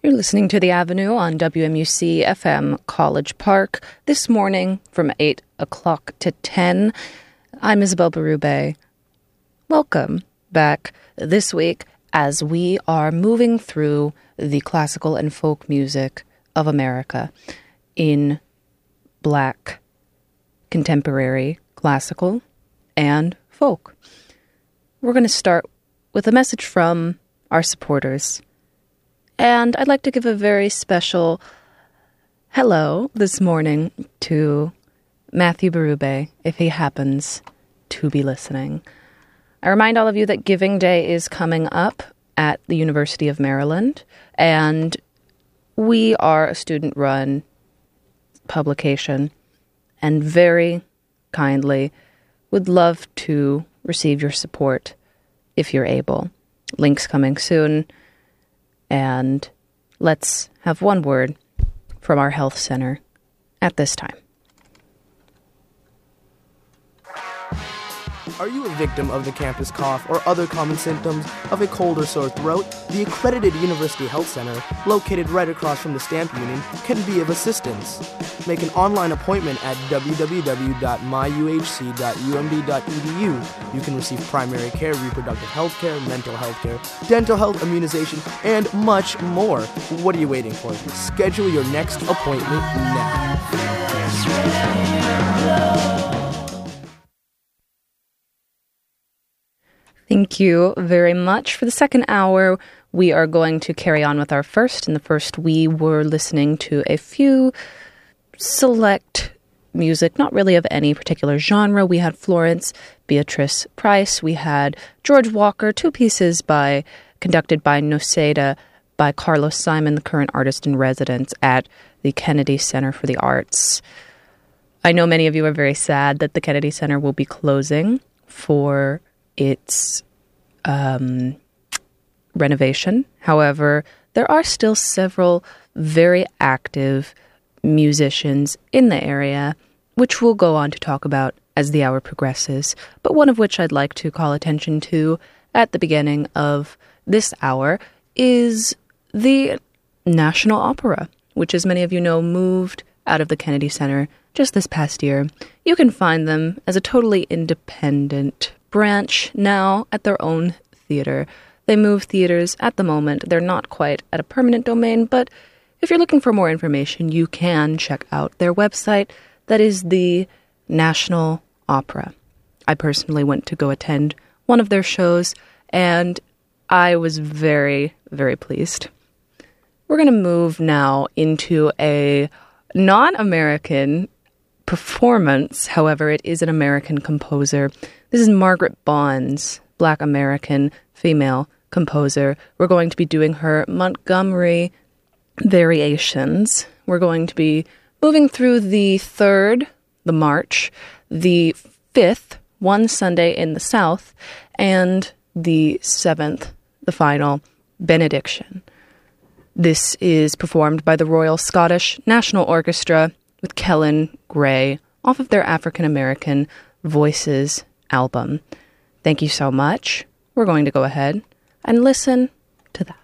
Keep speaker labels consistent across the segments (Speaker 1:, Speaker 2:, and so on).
Speaker 1: You're listening to The Avenue on WMUC FM College Park this morning from 8 o'clock to 10. I'm Isabel Berube. Welcome back this week as we are moving through the classical and folk music of America in Black, contemporary, classical, and folk. We're going to start with a message from our supporters. And I'd like to give a very special hello this morning to Matthew Berube, if he happens to be listening. I remind all of you that Giving Day is coming up at the University of Maryland, and we are a student-run publication, and very kindly would love to receive your support if you're able. Links coming soon. And let's have one word from our health center at this time.
Speaker 2: Are you a victim of the campus cough or other common symptoms of a cold or sore throat? The accredited University Health Center, located right across from the Stamp Union, can be of assistance. Make an online appointment at www.myuhc.umd.edu. You can receive primary care, reproductive health care, mental health care, dental health, immunization, and much more. What are you waiting for? Schedule your next appointment now.
Speaker 1: Thank you very much. For the second hour, we are going to carry on with our first. In the first, we were listening to a few select music, not really of any particular genre. We had Florence Beatrice Price. We had George Walker, two pieces conducted by Noseda by Carlos Simon, the current artist in residence at the Kennedy Center for the Arts. I know many of you are very sad that the Kennedy Center will be closing for its renovation. However, there are still several very active musicians in the area, which we'll go on to talk about as the hour progresses, but one of which I'd like to call attention to at the beginning of this hour is the National Opera, which, as many of you know, moved out of the Kennedy Center just this past year. You can find them as a totally independent branch now at their own theater. They move theaters at the moment. They're not quite at a permanent domain, but if you're looking for more information, you can check out their website. That is the National Opera. I personally went to go attend one of their shows, and I was very, very pleased. We're going to move now into a non-American performance. However, it is an American composer. This is Margaret Bonds, Black American female composer. We're going to be doing her Montgomery variations. We're going to be moving through the 3rd, the March, the 5th, one Sunday in the South, and the 7th, the final, Benediction. This is performed by the Royal Scottish National Orchestra with Kellen Gray off of their African American Voices album. Thank you so much. We're going to go ahead and listen to that.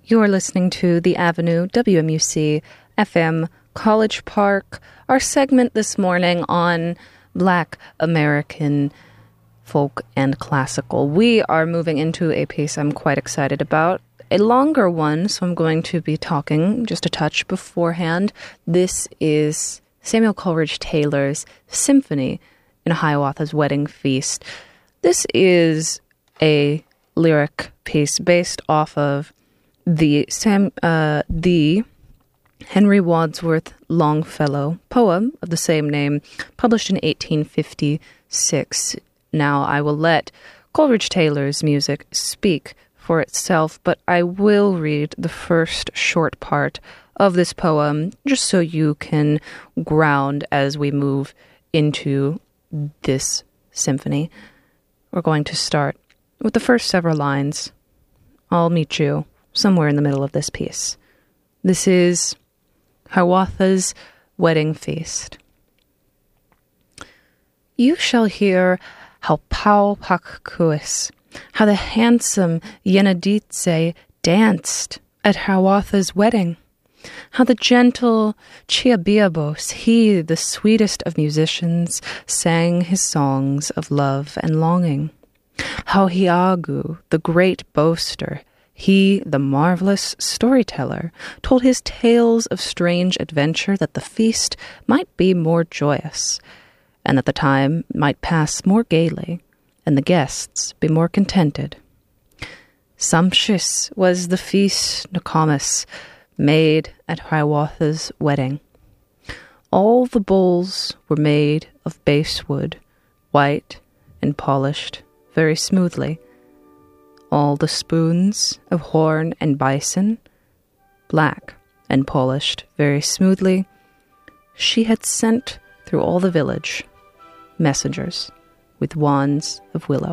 Speaker 1: You are listening to The Avenue, WMUC, FM, College Park. Our segment this morning on Black American folk and classical. We are moving into a piece I'm quite excited about. A longer one, so I'm going to be talking just a touch beforehand. This is Samuel Coleridge Taylor's Symphony in Hiawatha's Wedding Feast. This is a lyric piece based off of the Henry Wadsworth Longfellow poem of the same name, published in 1856. Now, I will let Coleridge Taylor's music speak for itself, but I will read the first short part of this poem just so you can ground as we move into this symphony. We're going to start with the first several lines. I'll meet you somewhere in the middle of this piece. This is Hiawatha's Wedding Feast. You shall hear how Pau Pakkuis, how the handsome Yenaditse danced at Hiawatha's wedding, how the gentle Chiabiabos, he, the sweetest of musicians, sang his songs of love and longing, how Hiagu, the great boaster, he, the marvelous storyteller, told his tales of strange adventure that the feast might be more joyous, and that the time might pass more gaily, and the guests be more contented. Sumptuous was the feast Nokomis made at Hiawatha's wedding. All the bowls were made of basswood, white and polished very smoothly. All the spoons of horn and bison, black and polished very smoothly. She had sent through all the village messengers with wands of willow.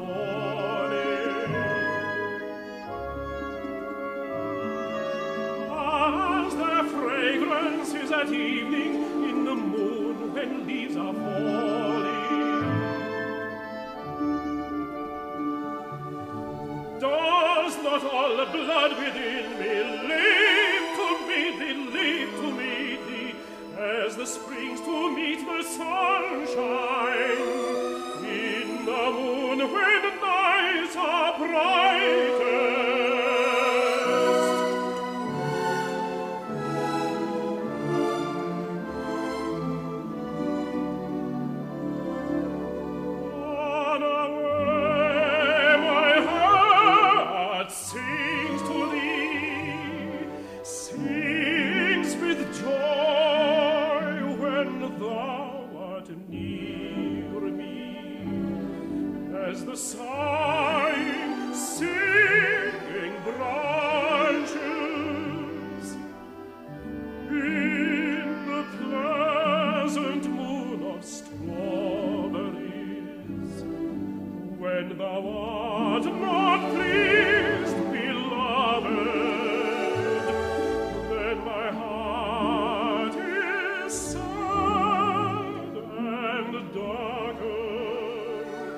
Speaker 3: falling. As their fragrance is at evening in the moon when leaves are falling. Does not all the blood within me leap to meet thee, leap to meet thee, as the springs to meet the sunshine, in the moon when nights are brightest. On a way my heart sings to thee, sings with joy when thou art near me, as the sighing, singing branches in the pleasant moon of strawberries, when thou art not pleased, beloved, then my heart is sad and darkened,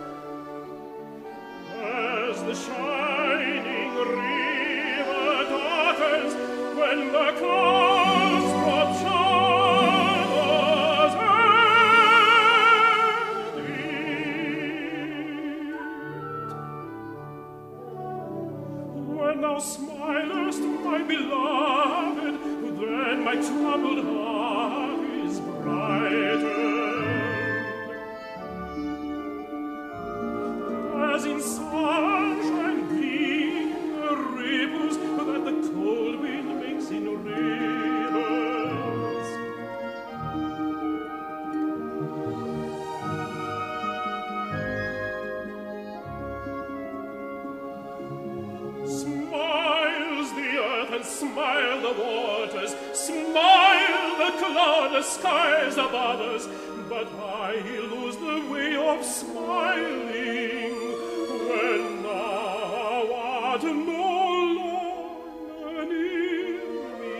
Speaker 3: as the shining river darkens when the clouds brought shadows and heat. When thou smilest, my beloved, then my troubled heart is brightened, as in sunshine gleam the ripples that the cold wind makes in rivers. Smiles the earth and smile the waters, smile the cloudless skies above us, but I lose the way of smiling when thou art no longer near me.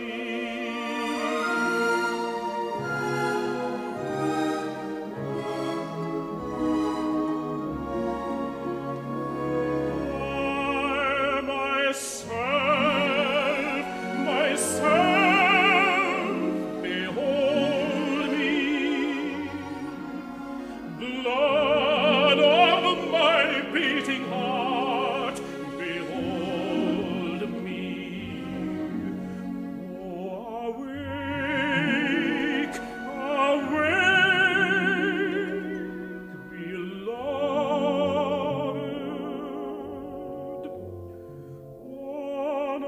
Speaker 3: Myself, behold me, blood of my beating heart, behold me. Oh, awake, awake, beloved. On a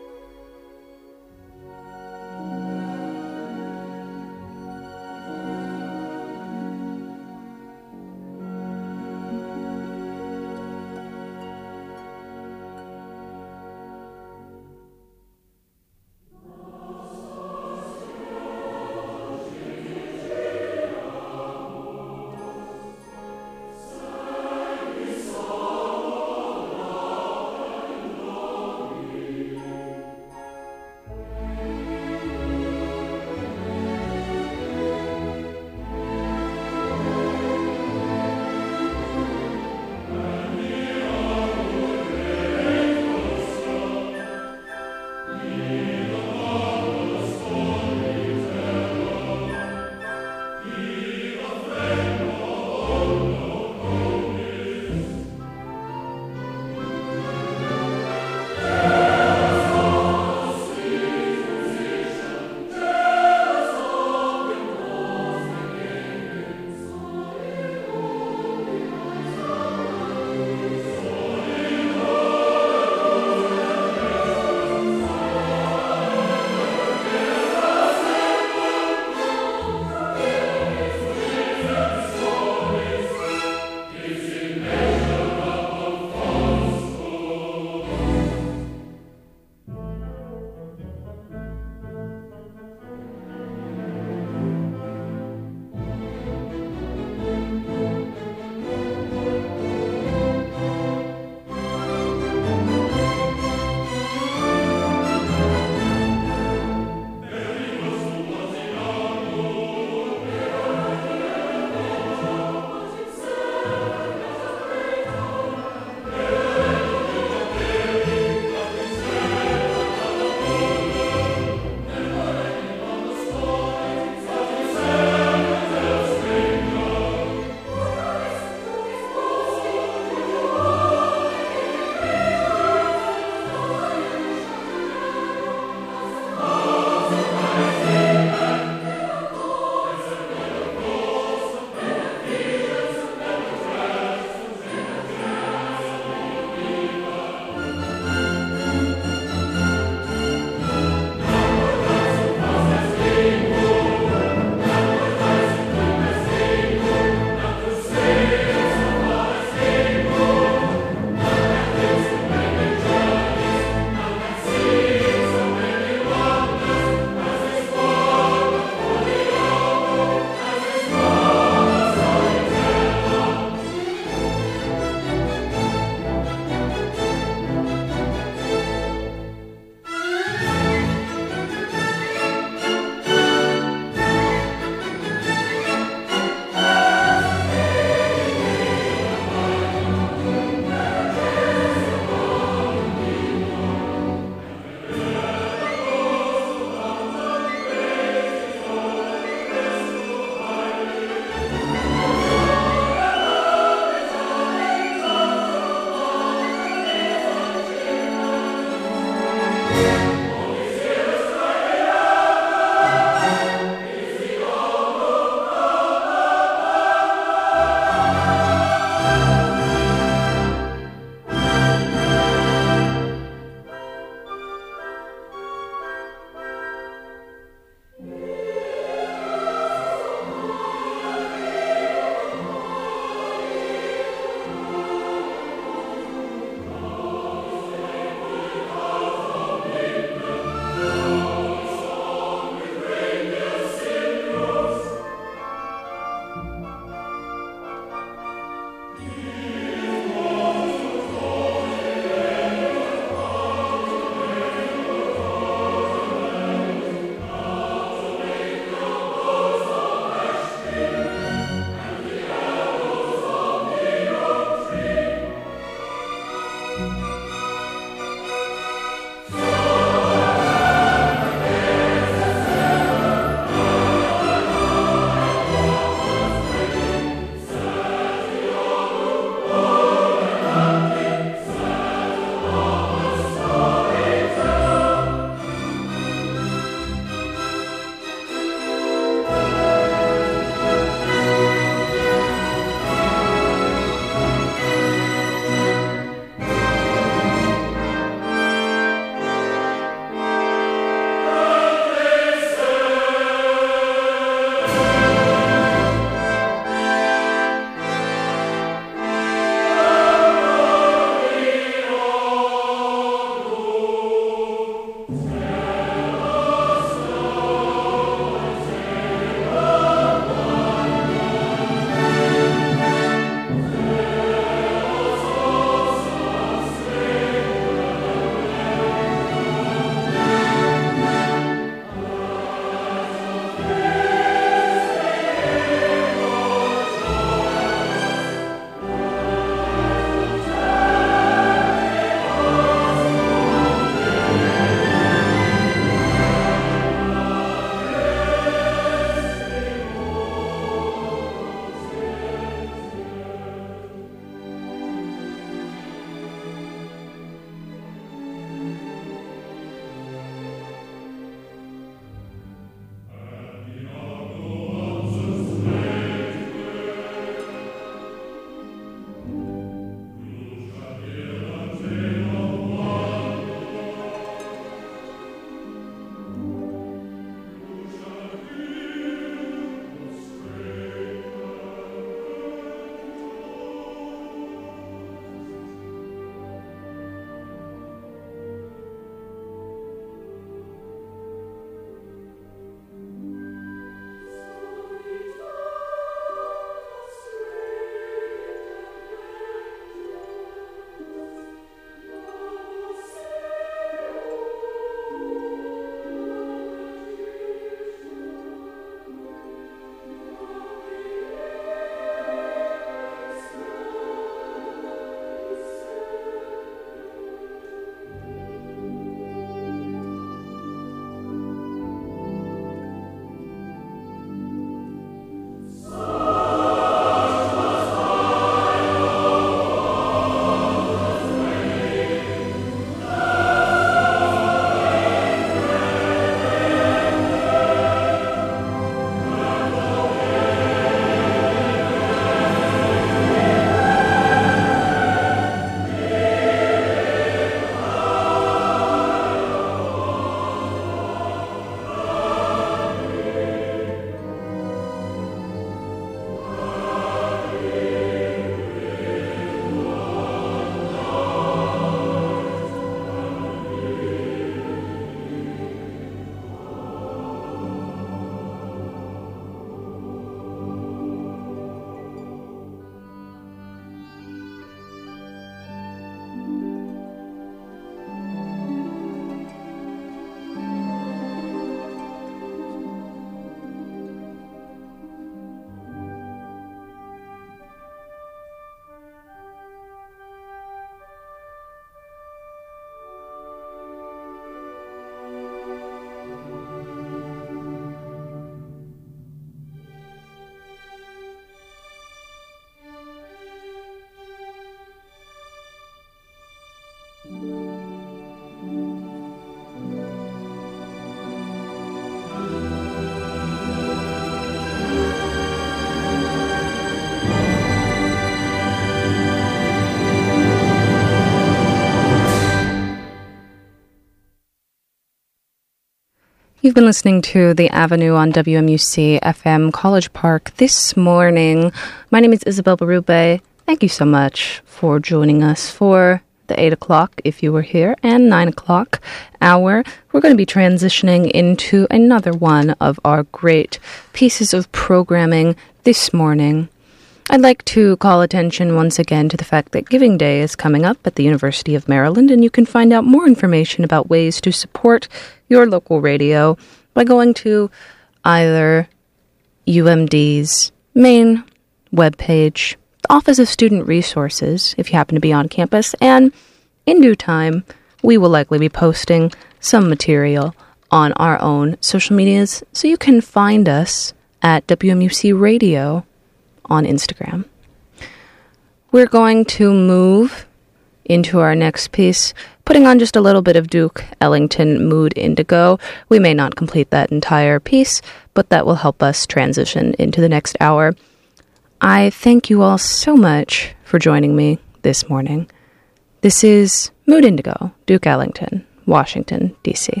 Speaker 1: You've been listening to The Avenue on WMUC FM College Park this morning. My name is Isabel Barube. Thank you so much for joining us for the 8 o'clock, if you were here, and 9 o'clock hour. We're going to be transitioning into another one of our great pieces of programming this morning. I'd like to call attention once again to the fact that Giving Day is coming up at the University of Maryland, and you can find out more information about ways to support your local radio by going to either UMD's main webpage, the Office of Student Resources, if you happen to be on campus, and in due time, we will likely be posting some material on our own social medias, so you can find us at WMUC Radio on Instagram. We're going to move into our next piece, putting on just a little bit of Duke Ellington Mood Indigo. We may not complete that entire piece, but that will help us transition into the next hour. I thank you all so much for joining me this morning. This is Mood Indigo, Duke Ellington, Washington, D.C.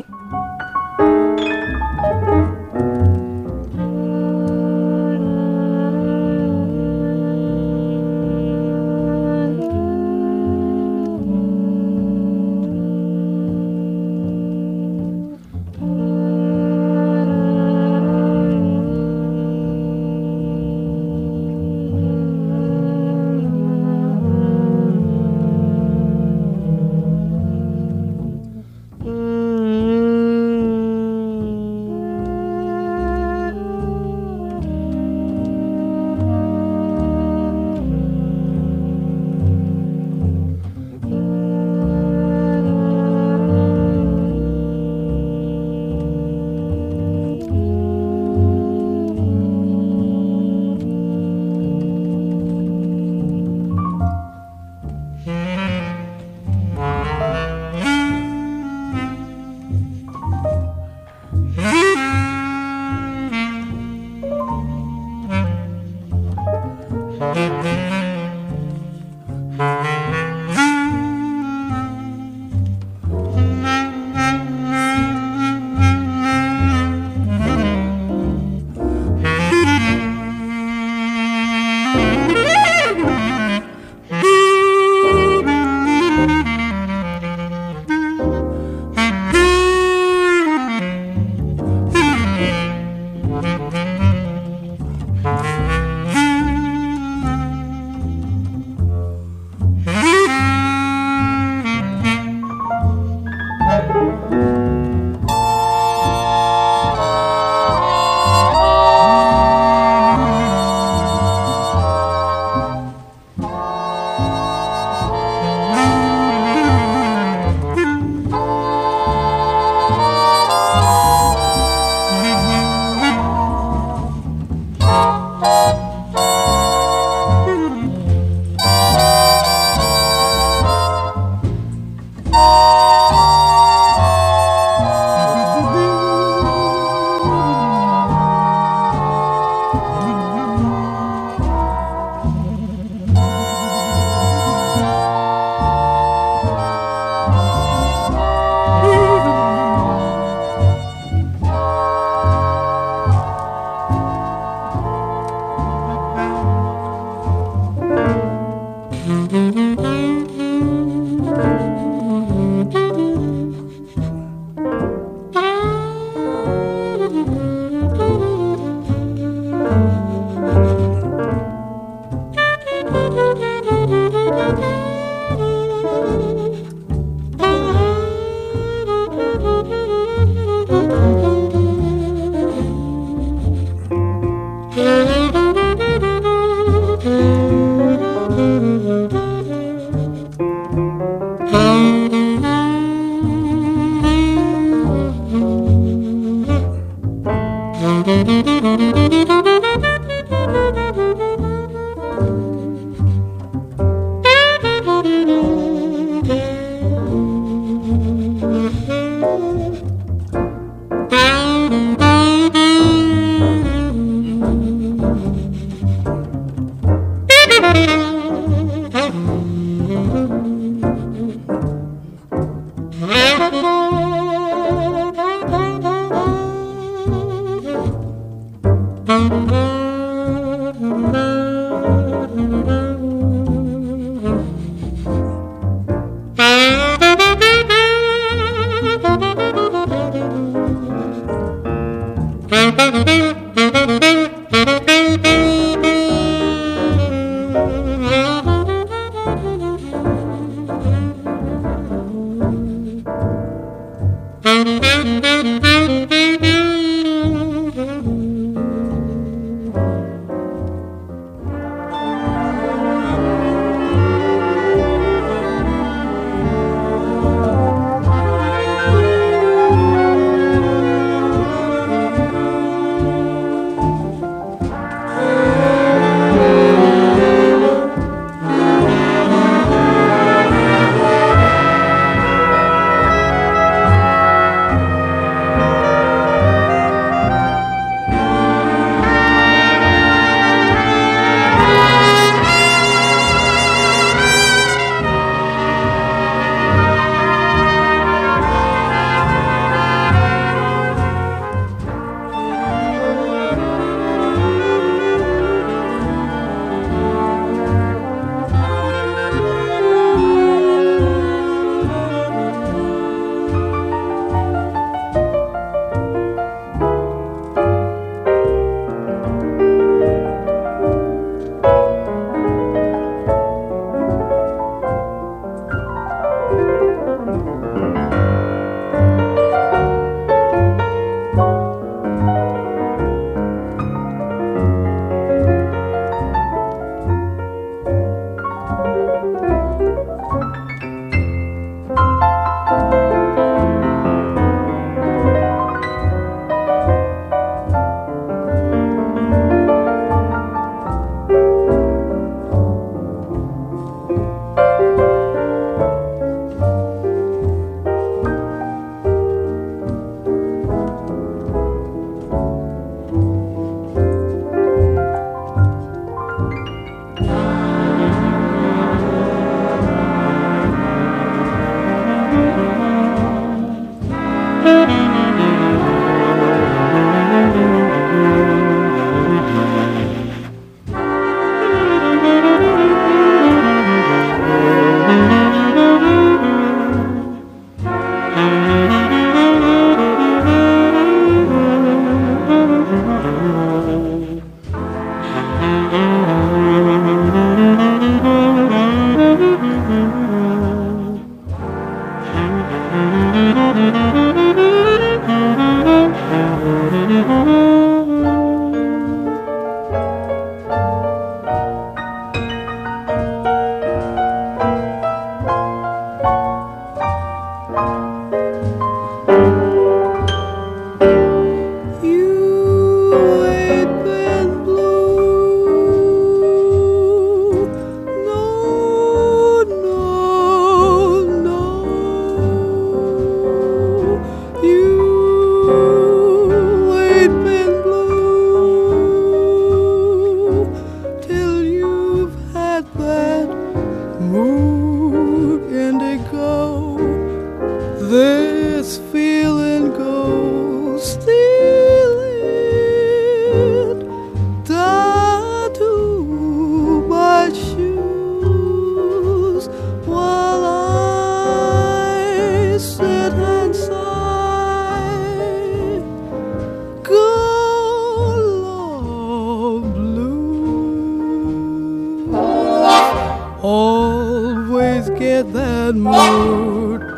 Speaker 2: mood.